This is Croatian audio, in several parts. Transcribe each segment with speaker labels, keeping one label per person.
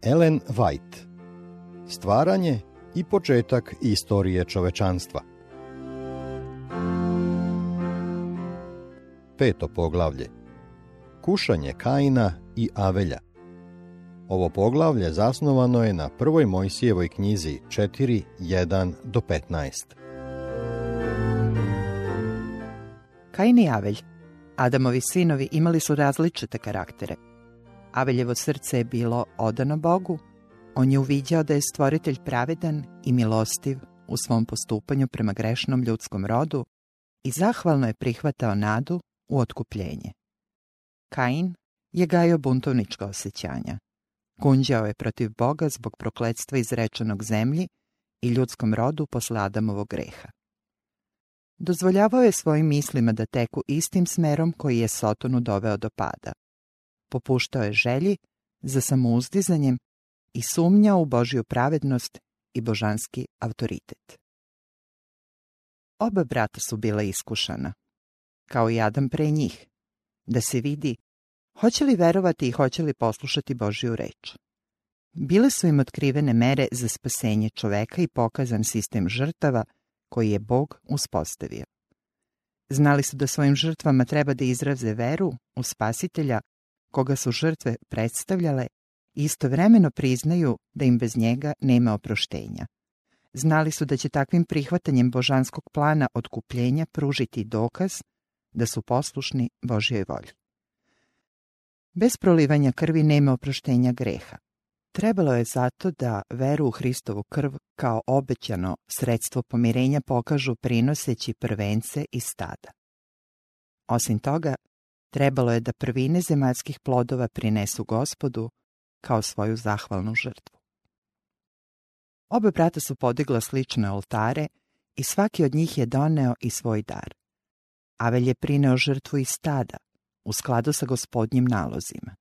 Speaker 1: Ellen White. Stvaranje i početak istorije čovečanstva. 5. poglavlje. Kušanje Kaina i Avelja. Ovo poglavlje zasnovano je na 1. Mojsijevoj knjizi 4:1-15.
Speaker 2: Kain i Avelj, Adamovi sinovi, imali su različite karaktere. Aveljevo srce je bilo odano Bogu. On je uviđao da je stvoritelj pravedan i milostiv u svom postupanju prema grešnom ljudskom rodu i zahvalno je prihvatao nadu u otkupljenje. Kain je gajio buntovnička osjećanja. Gunđao je protiv Boga zbog prokletstva izrečenog zemlji i ljudskom rodu posle Adamovog greha. Dozvoljavao je svojim mislima da teku istim smerom koji je Sotonu doveo do pada. Popuštao je želji za samouzdizanjem i sumnjao u Božju pravednost i božanski autoritet. Oba brata su bila iskušana, kao i Adam pre njih, da se vidi hoće li verovati i hoće li poslušati Božju reč. Bile su im otkrivene mere za spasenje čoveka i pokazan sistem žrtava koji je Bog uspostavio. Znali su da svojim žrtvama treba da izraze veru u Spasitelja, koga su žrtve predstavljale, i istovremeno priznaju da im bez njega nema oproštenja. Znali su da će takvim prihvatanjem božanskog plana otkupljenja pružiti dokaz da su poslušni Božjoj volji. Bez prolivanja krvi nema oproštenja greha. Trebalo je zato da veru u Hristovu krv kao obećano sredstvo pomirenja pokažu prinoseći prvence iz stada. Osim toga, trebalo je da prvine zemaljskih plodova prinesu Gospodu kao svoju zahvalnu žrtvu. Oba brata su podigla slične oltare i svaki od njih je doneo i svoj dar. Avelj je prineo žrtvu iz stada, u skladu sa Gospodnjim nalozima.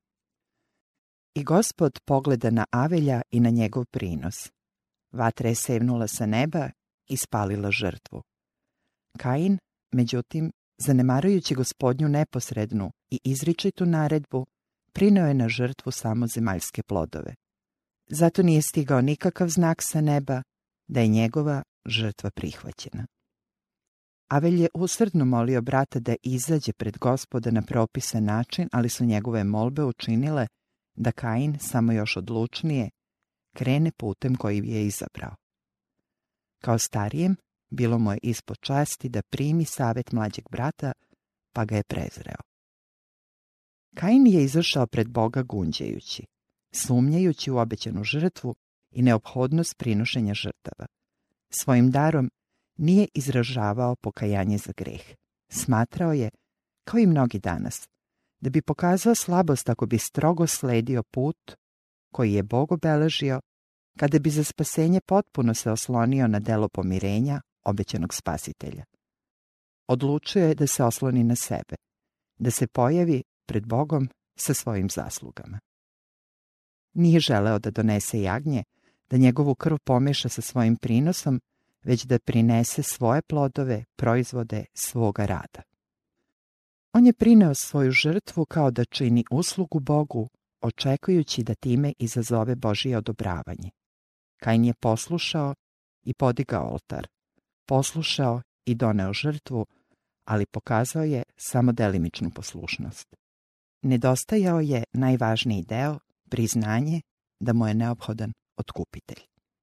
Speaker 2: I Gospod pogleda na Avelja i na njegov prinos. Vatra je sevnula sa neba i spalila žrtvu. Kain, međutim, zanemarujući Gospodnju neposrednu i izričitu naredbu, prineo je na žrtvu samo zemaljske plodove. Zato nije stigao nikakav znak sa neba da je njegova žrtva prihvaćena. Avelj je usrdno molio brata da izađe pred Gospoda na propisan način, ali su njegove molbe učinile da Kain samo još odlučnije krene putem koji je izabrao. Kao starijem, bilo mu je ispod časti da primi savjet mlađeg brata, pa ga je prezreo. Kain je izašao pred Boga gunđajući, sumnjajući u obećanu žrtvu i neophodnost prinošenja žrtava. Svojim darom nije izražavao pokajanje za greh. Smatrao je, kao i mnogi danas, da bi pokazao slabost ako bi strogo sledio put koji je Bog obeležio, kada bi za spasenje potpuno se oslonio na delo pomirenja obećanog Spasitelja. Odlučio je da se osloni na sebe, da se pojavi pred Bogom sa svojim zaslugama. Nije želeo da donese jagnje, da njegovu krv pomeša sa svojim prinosom, već da prinese svoje plodove, proizvode svoga rada. On je prineo svoju žrtvu kao da čini uslugu Bogu, očekujući da time izazove Božje odobravanje. Kain je poslušao i podigao oltar, poslušao i doneo žrtvu, ali pokazao je samo delimičnu poslušnost. Nedostajao je najvažniji deo, priznanje da mu je neophodan otkupitelj.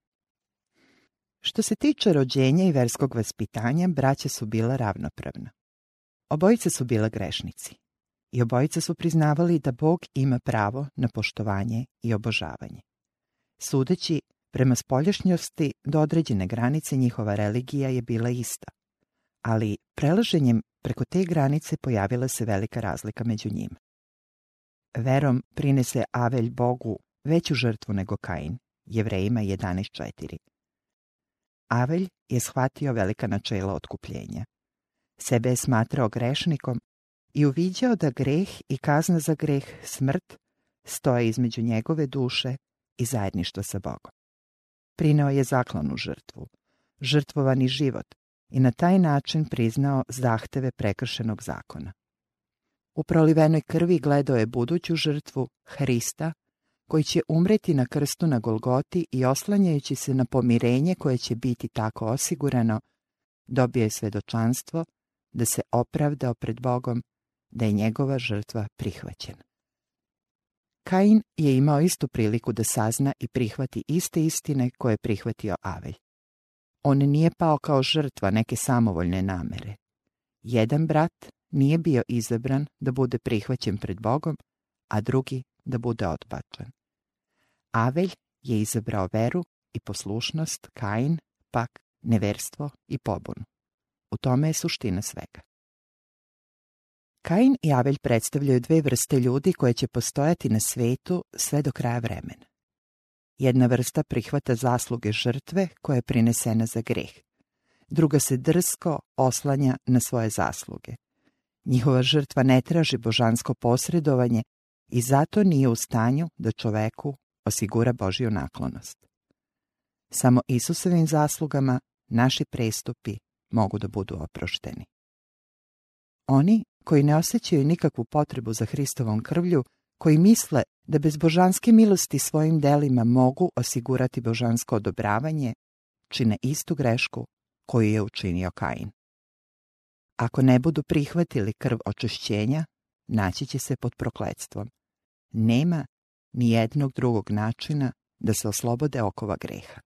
Speaker 2: Što se tiče rođenja i verskog vaspitanja, braća su bila ravnopravna. Obojica su bila grešnici i obojica su priznavali da Bog ima pravo na poštovanje i obožavanje. Sudeći prema spoljašnjosti do određene granice, njihova religija je bila ista, ali prelaženjem preko te granice pojavila se velika razlika među njima. Verom prinese Avelj Bogu veću žrtvu nego Kain, Jevrejima 11:4. Avelj je shvatio velika načela otkupljenja. Sebe je smatrao grešnikom i uviđao da greh i kazna za greh, smrt, stoje između njegove duše i zajedništva sa Bogom. Prineo je zaklanu žrtvu, žrtvovani život, i na taj način priznao zahteve prekršenog zakona. U prolivenoj krvi gledao je buduću žrtvu, Hrista, koji će umreti na krstu na Golgoti i oslanjajući se na pomirenje koje će biti tako osigurano, dobio je svedočanstvo da se opravdao pred Bogom, da je njegova žrtva prihvaćena. Kain je imao istu priliku da sazna i prihvati iste istine koje je prihvatio Avelj. On nije pao kao žrtva neke samovoljne namere. Jedan brat nije bio izabran da bude prihvaćen pred Bogom, a drugi da bude odbačen. Avelj je izabrao veru i poslušnost, Kain pak neverstvo i pobunu. U tome je suština svega. Kain i Avelj predstavljaju dve vrste ljudi koje će postojati na svetu sve do kraja vremena. Jedna vrsta prihvata zasluge žrtve koja je prinesena za greh. Druga se drsko oslanja na svoje zasluge. Njihova žrtva ne traži božansko posredovanje i zato nije u stanju da čoveku osigura Božju naklonost. Samo Isusovim zaslugama naši prestupi mogu da budu oprošteni. Oni koji ne osjećaju nikakvu potrebu za Hristovom krvlju, koji misle da bez božanske milosti svojim delima mogu osigurati božansko odobravanje, čine istu grešku koju je učinio Kain. Ako ne budu prihvatili krv očišćenja, naći će se pod prokletstvom. Nema ni jednog drugog načina da se oslobode okova greha.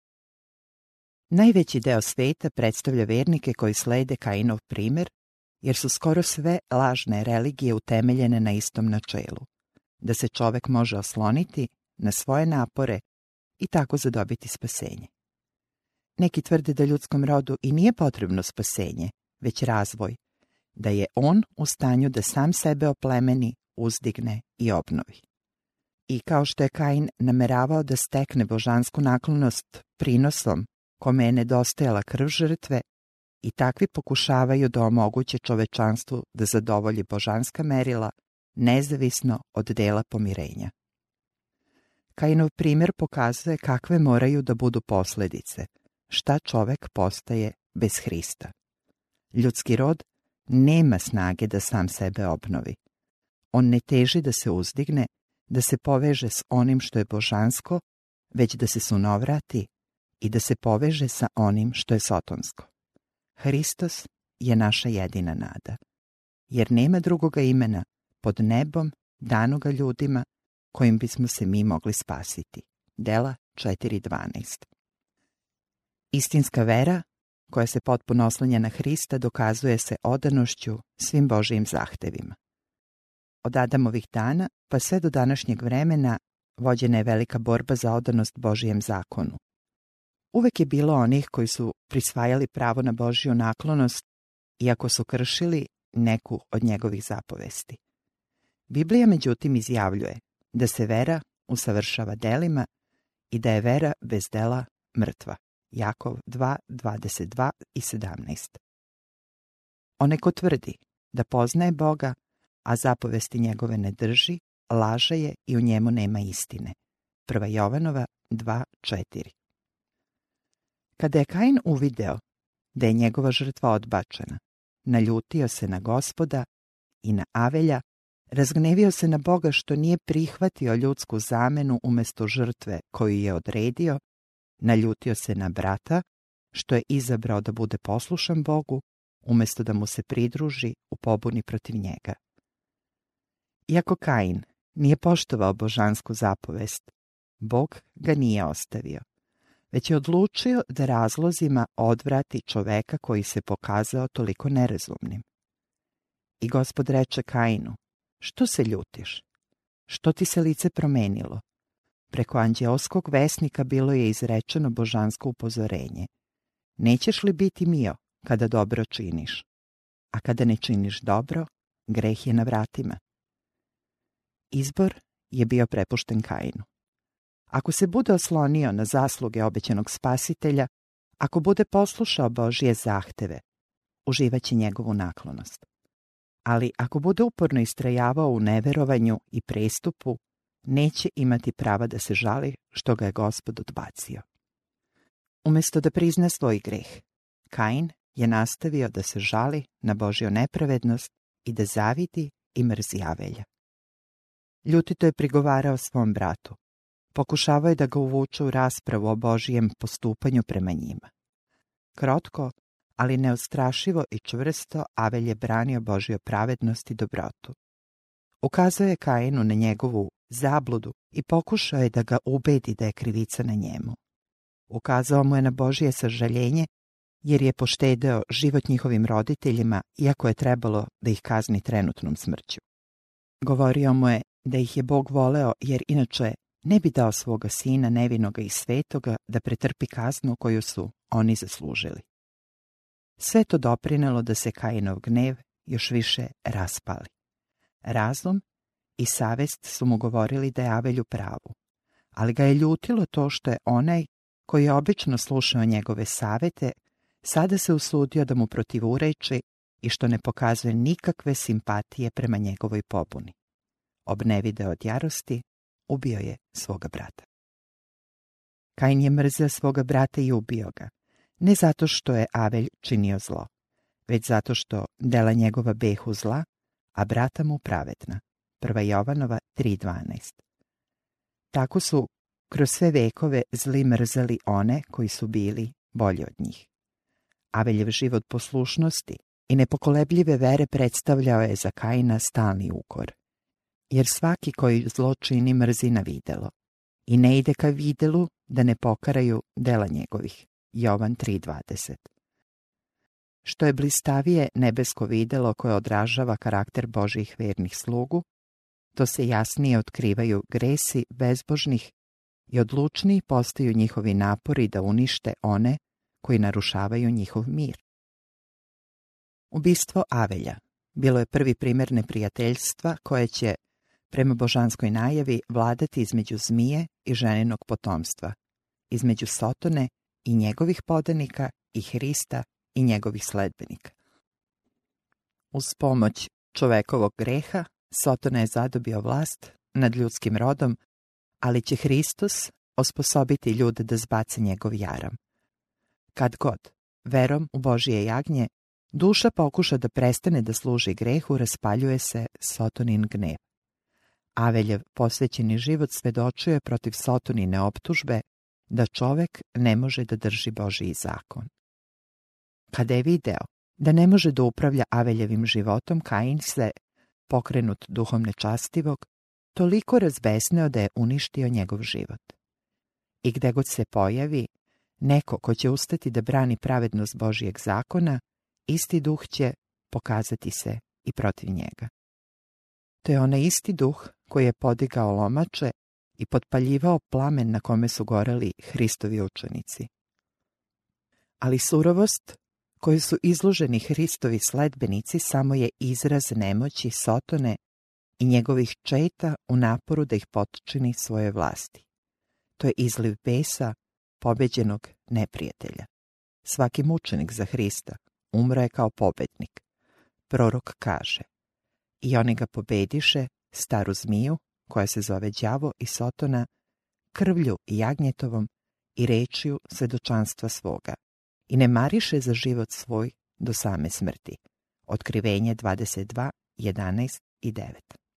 Speaker 2: Najveći deo sveta predstavlja vernike koji slede Kainov primer, jer su skoro sve lažne religije utemeljene na istom načelu, da se čovek može osloniti na svoje napore i tako zadobiti spasenje. Neki tvrde da ljudskom rodu i nije potrebno spasenje, već razvoj, da je on u stanju da sam sebe oplemeni, uzdigne i obnovi. I kao što je Kain nameravao da stekne božansku naklonost prinosom kome je nedostajala krv žrtve, i takvi pokušavaju da omoguće čovečanstvu da zadovolji božanska merila, nezavisno od dela pomirenja. Kainov primjer pokazuje kakve moraju da budu posljedice, šta čovek postaje bez Hrista. Ljudski rod nema snage da sam sebe obnovi. On ne teži da se uzdigne, da se poveže s onim što je božansko, već da se sunovrati i da se poveže sa onim što je sotonsko. Hristos je naša jedina nada, jer nema drugoga imena pod nebom danoga ljudima kojim bismo se mi mogli spasiti. Dela 4.12. Istinska vera, koja se potpuno oslanja na Hrista, dokazuje se odanošću svim Božijim zahtevima. Od Adamovih dana pa sve do današnjeg vremena vođena je velika borba za odanost Božijem zakonu. Uvek je bilo onih koji su prisvajali pravo na Božju naklonost, iako su kršili neku od njegovih zapovesti. Biblija međutim izjavljuje da se vera usavršava delima i da je vera bez dela mrtva. Jakov 2.22 i 17. Onaj ko tvrdi da poznaje Boga, a zapovesti njegove ne drži, laže je i u njemu nema istine. 1. Jovanova 2.4. Kada je Kain uvideo da je njegova žrtva odbačena, naljutio se na Gospoda i na Avelja, razgnevio se na Boga što nije prihvatio ljudsku zamenu umjesto žrtve koju je odredio, naljutio se na brata što je izabrao da bude poslušan Bogu umjesto da mu se pridruži u pobuni protiv njega. Iako Kain nije poštovao božansku zapovest, Bog ga nije ostavio, već je odlučio da razlozima odvrati čoveka koji se pokazao toliko nerazumnim. I Gospod reče Kainu: što se ljutiš? Što ti se lice promenilo? Preko anđeoskog vesnika bilo je izrečeno božansko upozorenje. Nećeš li biti mio kada dobro činiš? A kada ne činiš dobro, greh je na vratima. Izbor je bio prepušten Kainu. Ako se bude oslonio na zasluge obećanog spasitelja, ako bude poslušao Božje zahteve, uživaće njegovu naklonost. Ali ako bude uporno istrajavao u neverovanju i prestupu, neće imati prava da se žali što ga je Gospod odbacio. Umjesto da prizna svoj greh, Kain je nastavio da se žali na Božju nepravednost i da zavidi i mrzi Avelja. Ljutito je prigovarao svom bratu. Pokušavao je da ga uvuče u raspravu o Božijem postupanju prema njima. Krotko, ali neustrašivo i čvrsto, Avelj je branio Božju pravednost i dobrotu. Ukazao je Kainu na njegovu zabludu i pokušao je da ga ubedi da je krivica na njemu. Ukazao mu je na Božje sažaljenje, jer je poštedeo život njihovim roditeljima, iako je trebalo da ih kazni trenutnom smrću. Govorio mu je da ih je Bog voleo, jer inače ne bi dao svoga sina nevinoga i svetoga da pretrpi kaznu koju su oni zaslužili. Sve to doprinelo da se Kainov gnev još više raspali. Razum i savest su mu govorili da je Avelj u pravu, ali ga je ljutilo to što je onaj koji je obično slušao njegove savete sada se usudio da mu protivureči i što ne pokazuje nikakve simpatije prema njegovoj pobuni. Obnevideo od jarosti, ubio je svoga brata. Kain je mrzeo svoga brata i ubio ga, ne zato što je Avelj činio zlo, već zato što dela njegova behu zla, a brata mu pravedna. 1. Jovanova 3.12. Tako su kroz sve vekove zli mrzeli one koji su bili bolji od njih. Aveljev život poslušnosti i nepokolebljive vere predstavljao je za Kaina stalni ukor, jer svaki koji zlo čini mrzi na videlo i ne ide ka videlu da ne pokaraju dela njegovih. Jovan 3.20. Što je blistavije nebesko videlo koje odražava karakter Božjih vernih slugu, to se jasnije otkrivaju gresi bezbožnih i odlučniji postaju njihovi napori da unište one koji narušavaju njihov mir. Ubistvo Avelja bilo je prvi primjer neprijateljstva koje će, prema božanskoj najavi, vladati između zmije i ženinog potomstva, između Sotone i njegovih podanika i Hrista i njegovih sledbenika. Uz pomoć čovekovog greha, Sotona je zadobio vlast nad ljudskim rodom, ali će Hristos osposobiti ljude da zbace njegov jaram. Kad god, verom u Božje jagnje, duša pokuša da prestane da služi grehu, raspaljuje se Sotonin gnev. Aveljev posvećeni život svedočuje protiv Sotonine optužbe da čovek ne može da drži Božji zakon. Kada je video da ne može da upravlja Aveljevim životom, Kain se, pokrenut duhom nečastivog, toliko razbesneo da je uništio njegov život. I gde god se pojavi neko ko će ustati da brani pravednost Božjeg zakona, isti duh će pokazati se i protiv njega. To je onaj isti duh koji je podigao lomače i potpaljivao plamen na kome su goreli Hristovi učenici. Ali surovost koju su izloženi Hristovi sledbenici samo je izraz nemoći Sotone i njegovih četa u naporu da ih potčini svoje vlasti. To je izliv besa pobeđenog neprijatelja. Svaki mučenik za Hrista umro je kao pobednik. Prorok kaže: i oni ga pobediše, staru zmiju, koja se zove đavo i Sotona, krvlju i jagnjetovom i rečju svedočanstva svoga, i ne mariše za život svoj do same smrti. Otkrivenje 22, 11 i 9.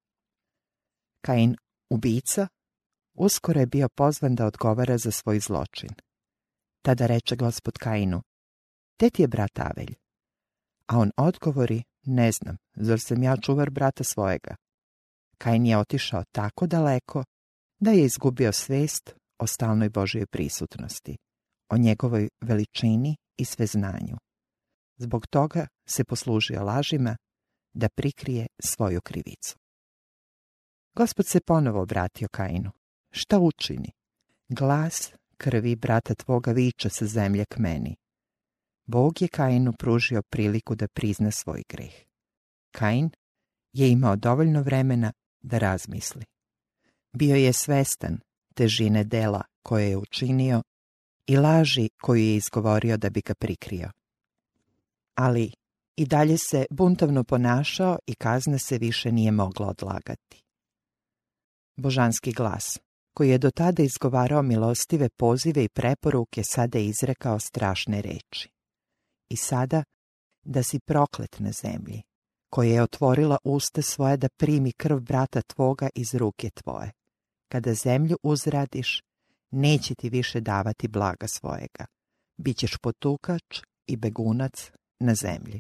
Speaker 2: Kain, ubica, uskoro je bio pozvan da odgovara za svoj zločin. Tada reče Gospod Kainu: gde ti je brat Avelj? A on odgovori: ne znam, zar sam ja čuvar brata svojega? Kain je otišao tako daleko da je izgubio svest o stalnoj Božjoj prisutnosti, o njegovoj veličini i sveznanju. Zbog toga se poslužio lažima da prikrije svoju krivicu. Gospod se ponovo obratio Kainu: šta učini? Glas krvi brata tvoga viče sa zemlje k meni. Bog je Kainu pružio priliku da prizna svoj greh. Kain je imao dovoljno vremena da razmisli. Bio je svestan težine dela koje je učinio i laži koju je izgovorio da bi ga prikrio. Ali i dalje se buntovno ponašao i kazna se više nije mogla odlagati. Božanski glas, koji je do tada izgovarao milostive pozive i preporuke, sada je izrekao strašne reči. I sada da si proklet na zemlji, koja je otvorila usta svoje da primi krv brata tvoga iz ruke tvoje. Kada zemlju uzradiš, neće ti više davati blaga svojega. Bićeš potukač i begunac na zemlji.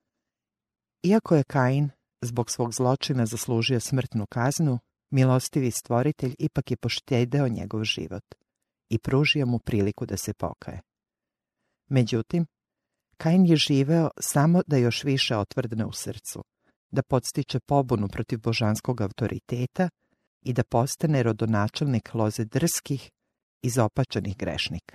Speaker 2: Iako je Kain zbog svog zločina zaslužio smrtnu kaznu, milostivi stvoritelj ipak je poštedeo njegov život i pružio mu priliku da se pokaje. Međutim, Kain je živeo samo da još više otvrdne u srcu, da podstiče pobunu protiv božanskog autoriteta i da postane rodonačelnik loze drskih i izopačenih grešnika.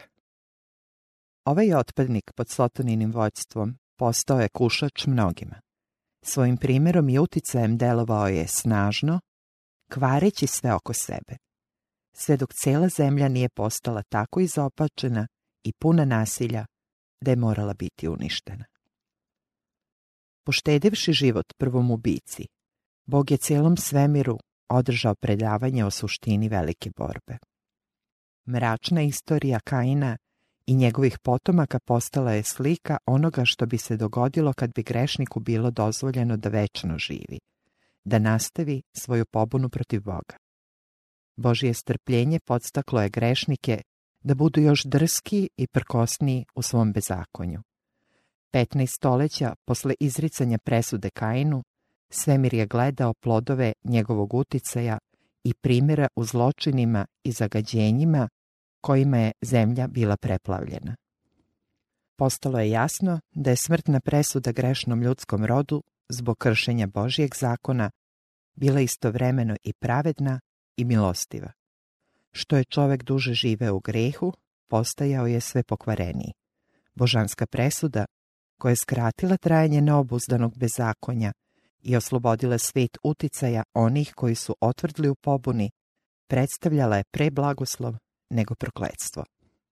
Speaker 2: Ovaj otpadnik pod Sotoninim vođstvom postao je kušač mnogima. Svojim primjerom i uticajem delovao je snažno, kvareći sve oko sebe, sve dok cela zemlja nije postala tako izopačena i puna nasilja da je morala biti uništena. Poštedevši život prvom ubici, Bog je cijelom svemiru održao predavanje o suštini velike borbe. Mračna istorija Kaina i njegovih potomaka postala je slika onoga što bi se dogodilo kad bi grešniku bilo dozvoljeno da večno živi, da nastavi svoju pobunu protiv Boga. Božje strpljenje podstaklo je grešnike da budu još drski i prkosniji u svom bezakonju. 15 stoljeća posle izricanja presude Kainu, svemir je gledao plodove njegovog uticaja i primjera u zločinima i zagađenjima kojima je zemlja bila preplavljena. Postalo je jasno da je smrtna presuda grešnom ljudskom rodu zbog kršenja Božjeg zakona bila istovremeno i pravedna i milostiva. Što je čovek duže živeo u grehu, postajao je sve pokvareniji. Božanska presuda, koja je skratila trajanje neobuzdanog bezakonja i oslobodila svet uticaja onih koji su otvrdli u pobuni, predstavljala je pre blagoslov nego prokletstvo.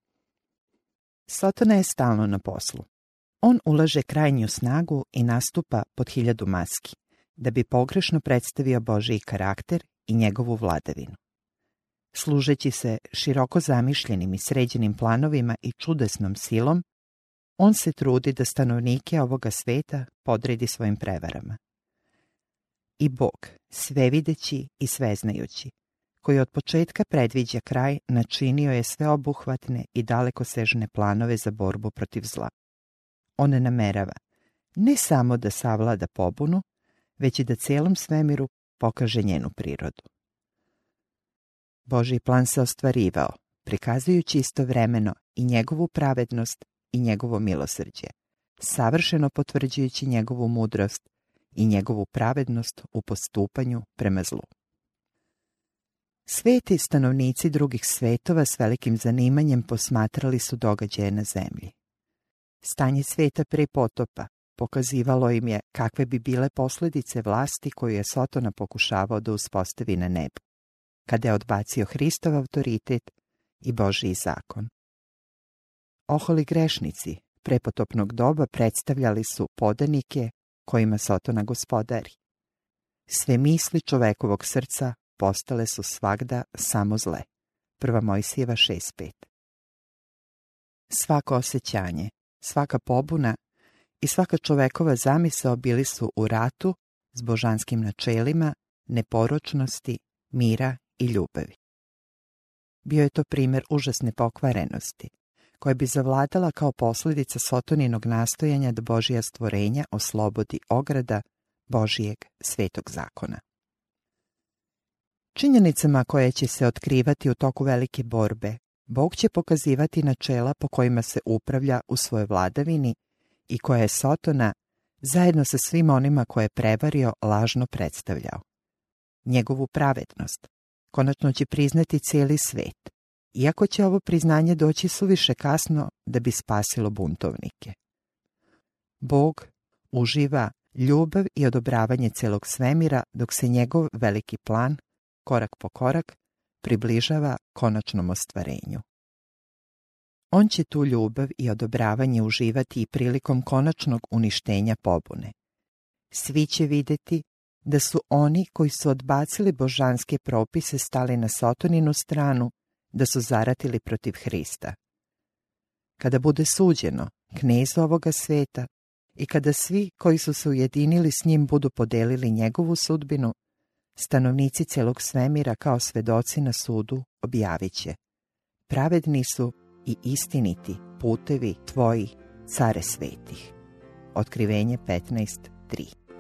Speaker 2: Sotona je stalno na poslu. On ulaže krajnju snagu i nastupa pod 1000 maski, da bi pogrešno predstavio Božji karakter i njegovu vladavinu. Služeći se široko zamišljenim i sređenim planovima i čudesnom silom, on se trudi da stanovnike ovoga sveta podredi svojim prevarama. I Bog, svevideći i sveznajući, koji od početka predviđa kraj, načinio je sveobuhvatne i dalekosežne planove za borbu protiv zla. On namerava ne samo da savlada pobunu, već i da cijelom svemiru pokaže njenu prirodu. Božji plan se ostvarivao, prikazujući istovremeno i njegovu pravednost i njegovo milosrđe, savršeno potvrđujući njegovu mudrost i njegovu pravednost u postupanju prema zlu. Sveti stanovnici drugih svetova s velikim zanimanjem posmatrali su događaje na zemlji. Stanje sveta pre potopa pokazivalo im je kakve bi bile posljedice vlasti koju je Sotona pokušavao da uspostavi na nebu, kada je odbacio Hristov autoritet i Božji zakon. Oholi grešnici prepotopnog doba predstavljali su podanike kojima Sotona gospodari. Sve misli čovekovog srca postale su svagda samo zle. 1. Mojsijeva 6.5. Svako osjećanje, svaka pobuna i svaka čovekova zamisao bili su u ratu s božanskim načelima, neporočnosti, mira i ljubavi. Bio je to primjer užasne pokvarenosti, koja bi zavladala kao posljedica Sotoninog nastojanja da Božja stvorenja oslobodi ograda Božijeg svetog zakona. Činjenicama koje će se otkrivati u toku velike borbe, Bog će pokazivati načela po kojima se upravlja u svojoj vladavini i koje je Sotona, zajedno sa svim onima koje je prevario, lažno predstavljao. Njegovu pravednost konačno će priznati cijeli svet, iako će ovo priznanje doći suviše kasno da bi spasilo buntovnike. Bog uživa ljubav i odobravanje celog svemira dok se njegov veliki plan, korak po korak, približava konačnom ostvarenju. On će tu ljubav i odobravanje uživati i prilikom konačnog uništenja pobune. Svi će vidjeti da su oni koji su odbacili božanske propise stali na Sotoninu stranu, da su zaratili protiv Hrista. Kada bude suđeno knezu ovoga sveta I kada svi koji su se ujedinili s njim budu podelili njegovu sudbinu, stanovnici celog svemira kao svedoci na sudu objavit će: pravedni su i istiniti putevi tvoji, care svetih. Otkrivenje 15:3.